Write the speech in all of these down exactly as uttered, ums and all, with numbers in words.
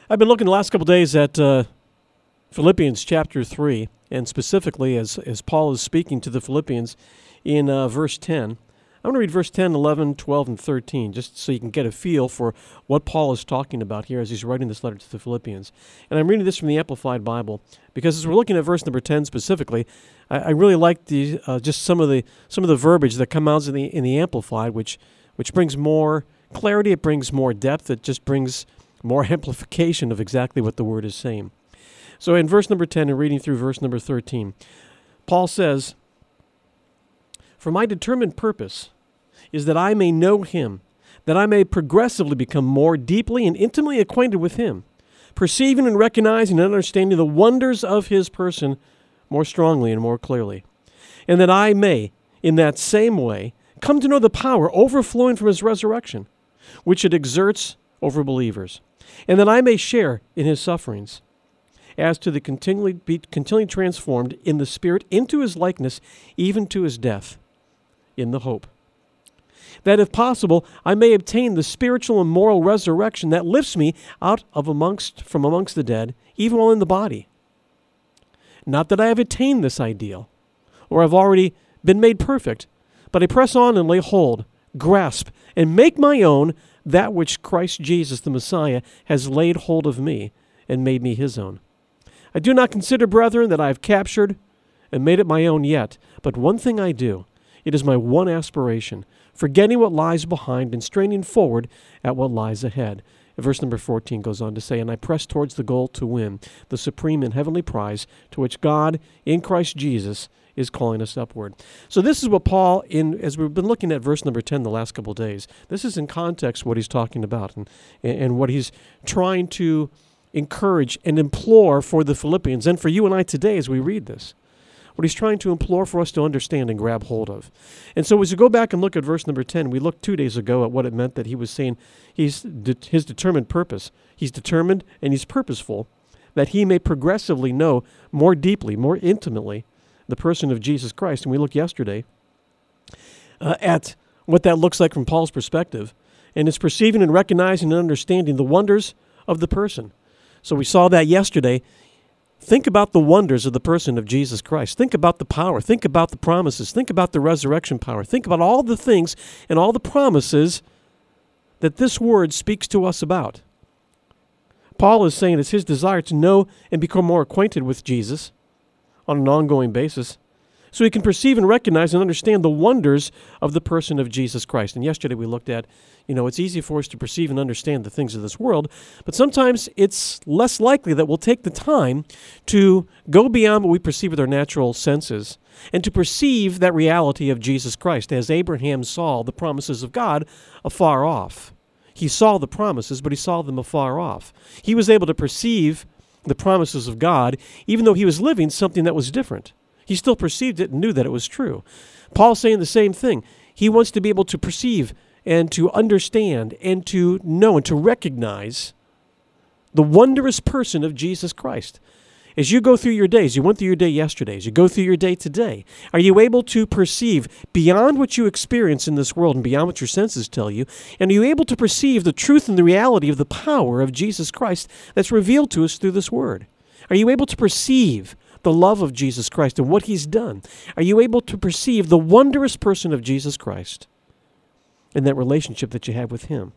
I've been looking the last couple of days at uh, Philippians chapter three, and specifically as, as Paul is speaking to the Philippians in uh, verse ten. I'm going to read verse ten, eleven, twelve, and thirteen, just so you can get a feel for what Paul is talking about here as he's writing this letter to the Philippians. And I'm reading this from the Amplified Bible, because as we're looking at verse number ten specifically, I, I really like the uh, just some of the some of the verbiage that come out in the in the Amplified, which which brings more clarity, it brings more depth, it just brings more amplification of exactly what the word is saying. So in verse number ten and reading through verse number thirteen, Paul says, "For my determined purpose is that I may know him, that I may progressively become more deeply and intimately acquainted with him, perceiving and recognizing and understanding the wonders of his person more strongly and more clearly, and that I may, in that same way, come to know the power overflowing from his resurrection, which it exerts over believers, and that I may share in his sufferings, as to the continually be continually transformed in the Spirit into his likeness, even to his death, in the hope that if possible I may obtain the spiritual and moral resurrection that lifts me out of amongst from amongst the dead, even while in the body. Not that I have attained this ideal, or have already been made perfect, but I press on and lay hold, grasp, and make my own that which Christ Jesus the Messiah has laid hold of me and made me his own. I do not consider, brethren, that I have captured and made it my own yet, but one thing I do, it is my one aspiration, forgetting what lies behind and straining forward at what lies ahead." Verse number fourteen goes on to say, "And I press towards the goal to win the supreme and heavenly prize to which God in Christ Jesus is calling us upward." So this is what Paul, in as we've been looking at verse number ten the last couple of days, this is in context what he's talking about and, and what he's trying to encourage and implore for the Philippians and for you and I today as we read this. What he's trying to implore for us to understand and grab hold of. And so as we go back and look at verse number ten, we looked two days ago at what it meant that he was saying he's de- his determined purpose. He's determined and he's purposeful that he may progressively know more deeply, more intimately the person of Jesus Christ. And we looked yesterday uh, at what that looks like from Paul's perspective. And it's perceiving and recognizing and understanding the wonders of the person. So we saw that yesterday. Think about the wonders of the person of Jesus Christ. Think about the power. Think about the promises. Think about the resurrection power. Think about all the things and all the promises that this word speaks to us about. Paul is saying it's his desire to know and become more acquainted with Jesus on an ongoing basis so he can perceive and recognize and understand the wonders of the person of Jesus Christ. And yesterday we looked at, you know, it's easy for us to perceive and understand the things of this world, but sometimes it's less likely that we'll take the time to go beyond what we perceive with our natural senses and to perceive that reality of Jesus Christ, as Abraham saw the promises of God afar off. He saw the promises, but he saw them afar off. He was able to perceive the promises of God, even though he was living something that was different. He still perceived it and knew that it was true. Paul's saying the same thing. He wants to be able to perceive and to understand and to know and to recognize the wondrous person of Jesus Christ. As you go through your days, you went through your day yesterday, as you go through your day today, are you able to perceive beyond what you experience in this world and beyond what your senses tell you, and are you able to perceive the truth and the reality of the power of Jesus Christ that's revealed to us through this word? Are you able to perceive the love of Jesus Christ and what he's done? Are you able to perceive the wondrous person of Jesus Christ and that relationship that you have with him?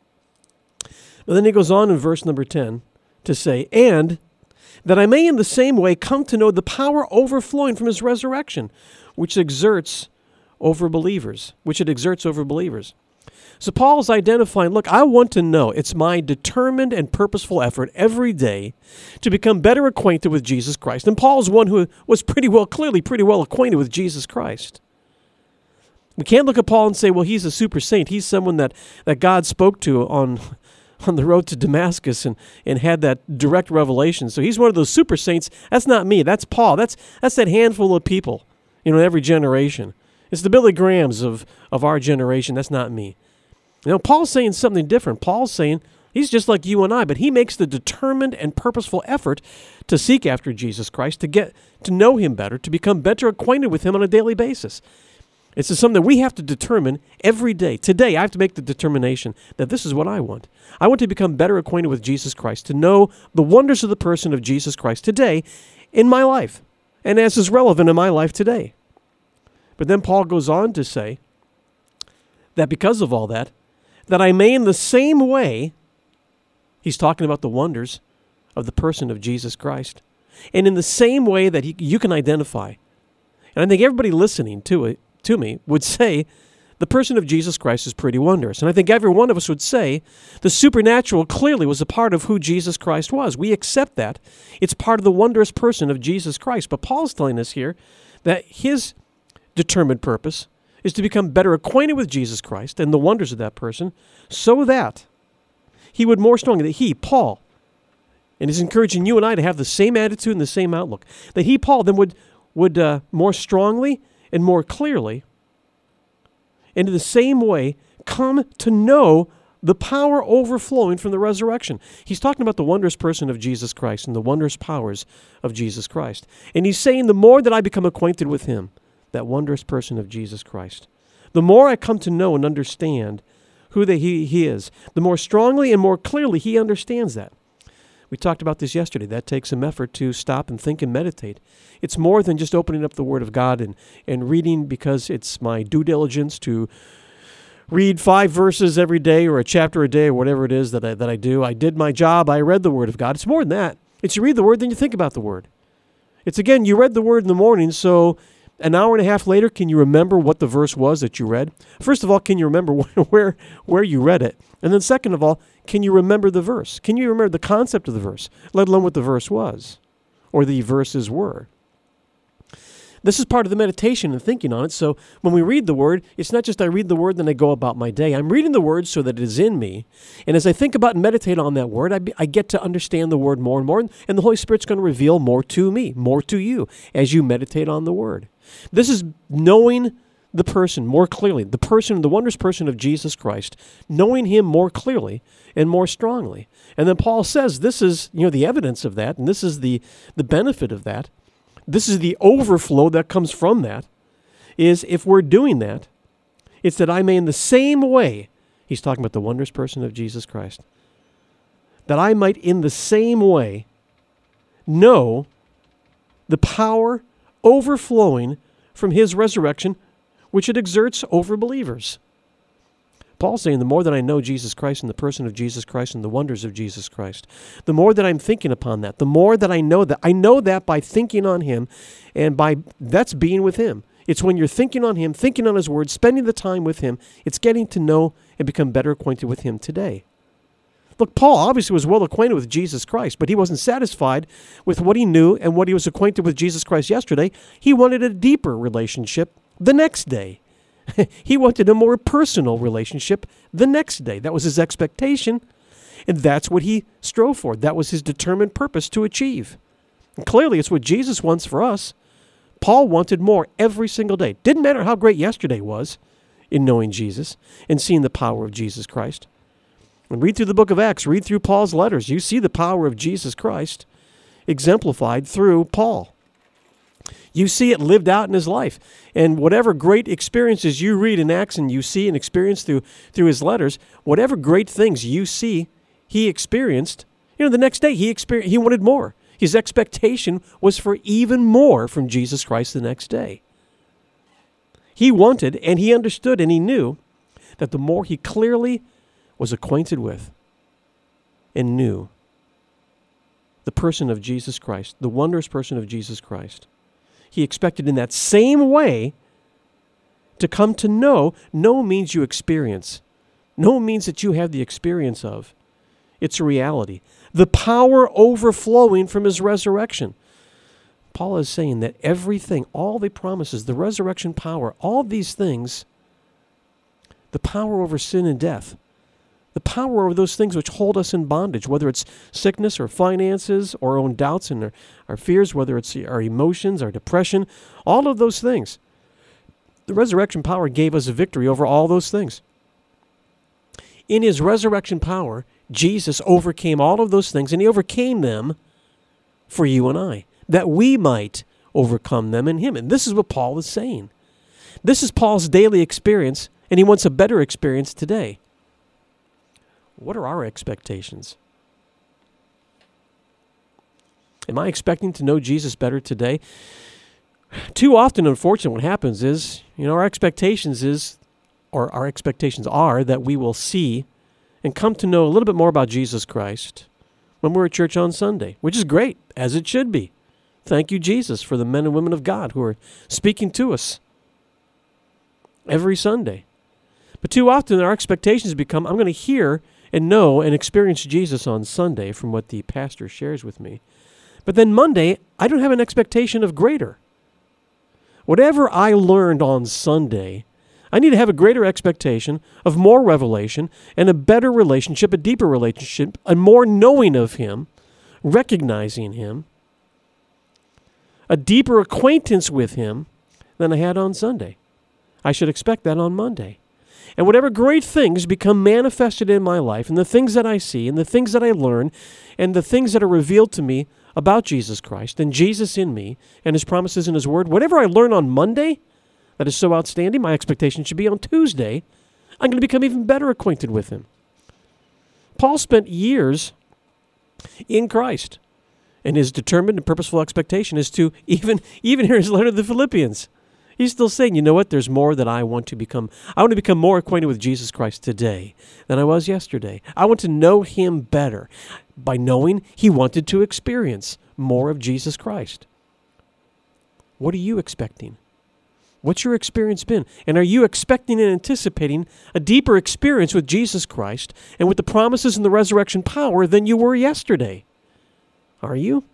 But then he goes on in verse number ten to say, "And that I may in the same way come to know the power overflowing from his resurrection, which exerts over believers, which it exerts over believers." So Paul's identifying, look, I want to know. It's my determined and purposeful effort every day to become better acquainted with Jesus Christ. And Paul's one who was pretty well, clearly pretty well acquainted with Jesus Christ. We can't look at Paul and say, well, he's a super saint. He's someone that, that God spoke to on, on the road to Damascus and, and had that direct revelation. So he's one of those super saints. That's not me. That's Paul. That's, that's that handful of people, you know, in every generation. It's the Billy Grahams of, of our generation. That's not me. You know, Paul's saying something different. Paul's saying he's just like you and I, but he makes the determined and purposeful effort to seek after Jesus Christ, to get to know him better, to become better acquainted with him on a daily basis. This is something that we have to determine every day. Today, I have to make the determination that this is what I want. I want to become better acquainted with Jesus Christ, to know the wonders of the person of Jesus Christ today in my life, and as is relevant in my life today. But then Paul goes on to say that because of all that, that I may in the same way, he's talking about the wonders of the person of Jesus Christ, and in the same way that he, you can identify, and I think everybody listening to it, to me, would say the person of Jesus Christ is pretty wondrous. And I think every one of us would say the supernatural clearly was a part of who Jesus Christ was. We accept that. It's part of the wondrous person of Jesus Christ. But Paul's telling us here that his determined purpose is to become better acquainted with Jesus Christ and the wonders of that person, so that he would more strongly, that he, Paul, and he's encouraging you and I to have the same attitude and the same outlook, that he, Paul, then would, would uh, more strongly and more clearly, and in the same way, come to know the power overflowing from the resurrection. He's talking about the wondrous person of Jesus Christ and the wondrous powers of Jesus Christ. And he's saying the more that I become acquainted with him, that wondrous person of Jesus Christ, the more I come to know and understand who the, he, he is, the more strongly and more clearly he understands that. We talked about this yesterday. That takes some effort to stop and think and meditate. It's more than just opening up the Word of God and, and reading because it's my due diligence to read five verses every day or a chapter a day or whatever it is that I, that I do. I did my job. I read the Word of God. It's more than that. It's you read the Word, then you think about the Word. It's, again, you read the Word in the morning, so an hour and a half later, can you remember what the verse was that you read? First of all, can you remember where, where you read it? And then second of all, can you remember the verse? Can you remember the concept of the verse, let alone what the verse was or the verses were? This is part of the meditation and thinking on it. So when we read the Word, it's not just I read the Word, then I go about my day. I'm reading the Word so that it is in me. And as I think about and meditate on that Word, I, be, I get to understand the Word more and more. And the Holy Spirit's going to reveal more to me, more to you as you meditate on the Word. This is knowing the person more clearly, the person, the wondrous person of Jesus Christ, knowing him more clearly and more strongly. And then Paul says this is, you know, the evidence of that, and this is the, the benefit of that. This is the overflow that comes from that, is if we're doing that, it's that I may in the same way, he's talking about the wondrous person of Jesus Christ, that I might in the same way know the power overflowing from his resurrection, which it exerts over believers. Paul's saying the more that I know Jesus Christ and the person of Jesus Christ and the wonders of Jesus Christ, the more that I'm thinking upon that, the more that I know that. I know that by thinking on him, and by that's being with him. It's when you're thinking on him, thinking on his word, spending the time with him, it's getting to know and become better acquainted with him today. Look, Paul obviously was well acquainted with Jesus Christ, but he wasn't satisfied with what he knew and what he was acquainted with Jesus Christ yesterday. He wanted a deeper relationship the next day. He wanted a more personal relationship the next day. That was his expectation, and that's what he strove for. That was his determined purpose to achieve. And clearly, it's what Jesus wants for us. Paul wanted more every single day. Didn't matter how great yesterday was in knowing Jesus and seeing the power of Jesus Christ. And read through the book of Acts, read through Paul's letters. You see the power of Jesus Christ exemplified through Paul. You see it lived out in his life. And whatever great experiences you read in Acts and you see and experience through, through his letters, whatever great things you see he experienced, you know, the next day he experienced, he wanted more. His expectation was for even more from Jesus Christ the next day. He wanted and he understood and he knew that the more he clearly was acquainted with and knew the person of Jesus Christ, the wondrous person of Jesus Christ, he expected in that same way to come to know. Know means you experience. Know means that you have the experience of. It's a reality. The power overflowing from his resurrection. Paul is saying that everything, all the promises, the resurrection power, all these things, the power over sin and death, the power over those things which hold us in bondage, whether it's sickness or finances or our own doubts and our, our fears, whether it's our emotions, our depression, all of those things. The resurrection power gave us a victory over all those things. In his resurrection power, Jesus overcame all of those things, and he overcame them for you and I, that we might overcome them in him. And this is what Paul is saying. This is Paul's daily experience, and he wants a better experience today. What are our expectations? Am I expecting to know Jesus better today? Too often, unfortunately, what happens is, you know, our expectations is, or our expectations are that we will see and come to know a little bit more about Jesus Christ when we're at church on Sunday, which is great, as it should be. Thank you, Jesus, for the men and women of God who are speaking to us every Sunday. But too often, our expectations become, I'm going to hear and know and experience Jesus on Sunday from what the pastor shares with me. But then Monday, I don't have an expectation of greater. Whatever I learned on Sunday, I need to have a greater expectation of more revelation and a better relationship, a deeper relationship, a more knowing of Him, recognizing Him, a deeper acquaintance with Him than I had on Sunday. I should expect that on Monday. And whatever great things become manifested in my life, and the things that I see, and the things that I learn, and the things that are revealed to me about Jesus Christ, and Jesus in me, and His promises in His Word, whatever I learn on Monday that is so outstanding, my expectation should be on Tuesday, I'm going to become even better acquainted with Him. Paul spent years in Christ, and his determined and purposeful expectation is to, even, even here in his letter to the Philippians, he's still saying, you know what, there's more that I want to become. I want to become more acquainted with Jesus Christ today than I was yesterday. I want to know Him better. By knowing, he wanted to experience more of Jesus Christ. What are you expecting? What's your experience been? And are you expecting and anticipating a deeper experience with Jesus Christ and with the promises and the resurrection power than you were yesterday? Are you?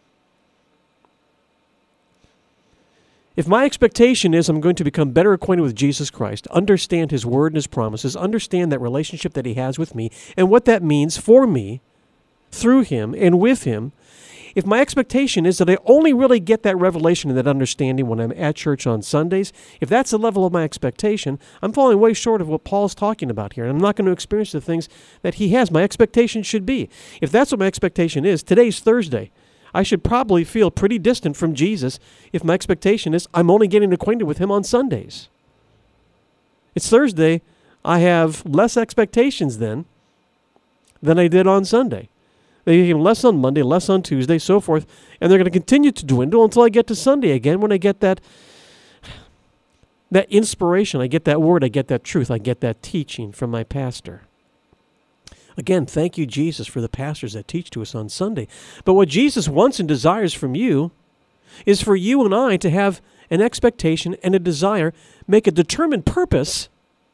If my expectation is I'm going to become better acquainted with Jesus Christ, understand His Word and His promises, understand that relationship that He has with me, and what that means for me, through Him and with Him, if my expectation is that I only really get that revelation and that understanding when I'm at church on Sundays, if that's the level of my expectation, I'm falling way short of what Paul's talking about here, and I'm not going to experience the things that he has. My expectation should be. If that's what my expectation is, today's Thursday. I should probably feel pretty distant from Jesus if my expectation is I'm only getting acquainted with Him on Sundays. It's Thursday. I have less expectations then than I did on Sunday. They became less on Monday, less on Tuesday, so forth, and they're going to continue to dwindle until I get to Sunday again when I get that, that inspiration, I get that word, I get that truth, I get that teaching from my pastor. Again, thank you, Jesus, for the pastors that teach to us on Sunday. But what Jesus wants and desires from you is for you and I to have an expectation and a desire, make a determined purpose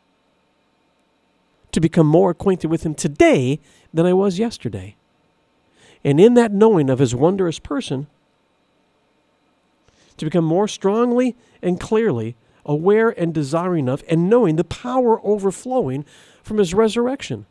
to become more acquainted with Him today than I was yesterday. And in that knowing of His wondrous person, to become more strongly and clearly aware and desiring of and knowing the power overflowing from His resurrection.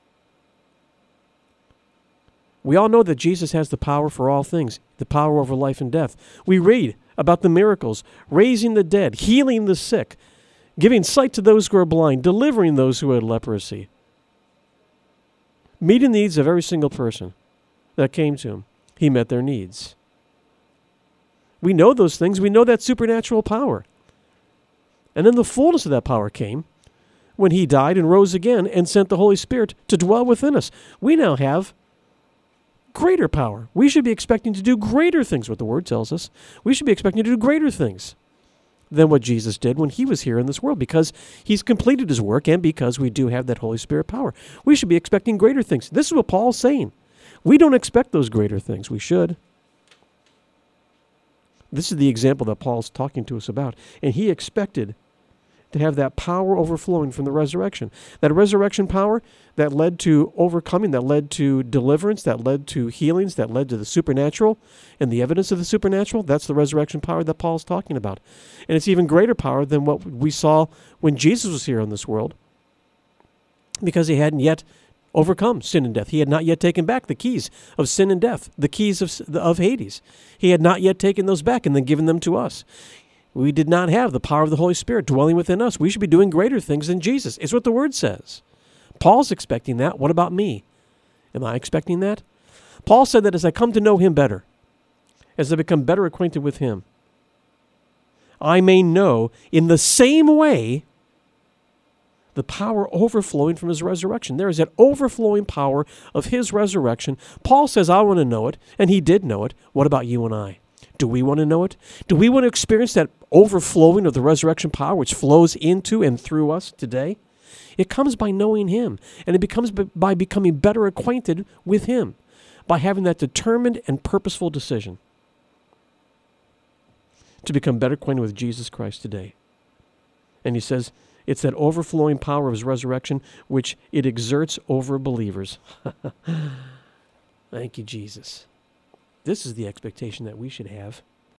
We all know that Jesus has the power for all things, the power over life and death. We read about the miracles, raising the dead, healing the sick, giving sight to those who are blind, delivering those who had leprosy, meeting the needs of every single person that came to Him. He met their needs. We know those things. We know that supernatural power. And then the fullness of that power came when He died and rose again and sent the Holy Spirit to dwell within us. We now have greater power. We should be expecting to do greater things, what the Word tells us. We should be expecting to do greater things than what Jesus did when He was here in this world, because He's completed His work and because we do have that Holy Spirit power. We should be expecting greater things. This is what Paul's saying. We don't expect those greater things. We should. This is the example that Paul's talking to us about. And he expected to have that power overflowing from the resurrection. That resurrection power that led to overcoming, that led to deliverance, that led to healings, that led to the supernatural and the evidence of the supernatural, that's the resurrection power that Paul's talking about. And it's even greater power than what we saw when Jesus was here in this world, because He hadn't yet overcome sin and death. He had not yet taken back the keys of sin and death, the keys of, of Hades. He had not yet taken those back and then given them to us. We did not have the power of the Holy Spirit dwelling within us. We should be doing greater things than Jesus. It's what the Word says. Paul's expecting that. What about me? Am I expecting that? Paul said that as I come to know Him better, as I become better acquainted with Him, I may know in the same way the power overflowing from his resurrection. There is that overflowing power of his resurrection. Paul says, I want to know it, and he did know it. What about you and I? Do we want to know it? Do we want to experience that overflowing of the resurrection power which flows into and through us today? It comes by knowing him, and it becomes by becoming better acquainted with him, by having that determined and purposeful decision to become better acquainted with Jesus Christ today. And he says, it's that overflowing power of his resurrection which it exerts over believers. Thank you, Jesus. This is the expectation that we should have.